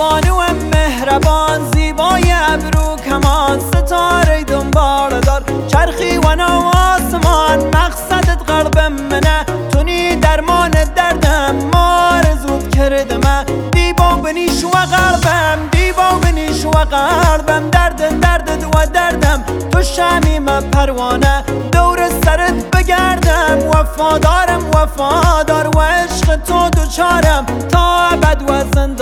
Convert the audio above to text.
بانو مهربان، زیبای ابرو کمان، ستاره دنبال دار، چرخی و آسمان. مقصدت قلب منه، تونی درمان دردم، مارزود کردم دیبا بنیش و قلبم، دیبا بنیش و قلبم. دردت و دردم، تو شمیم پروانه، دور سرت بگردم. وفادارم وفادار و عشق تو دوچارم، تا ابد و زنده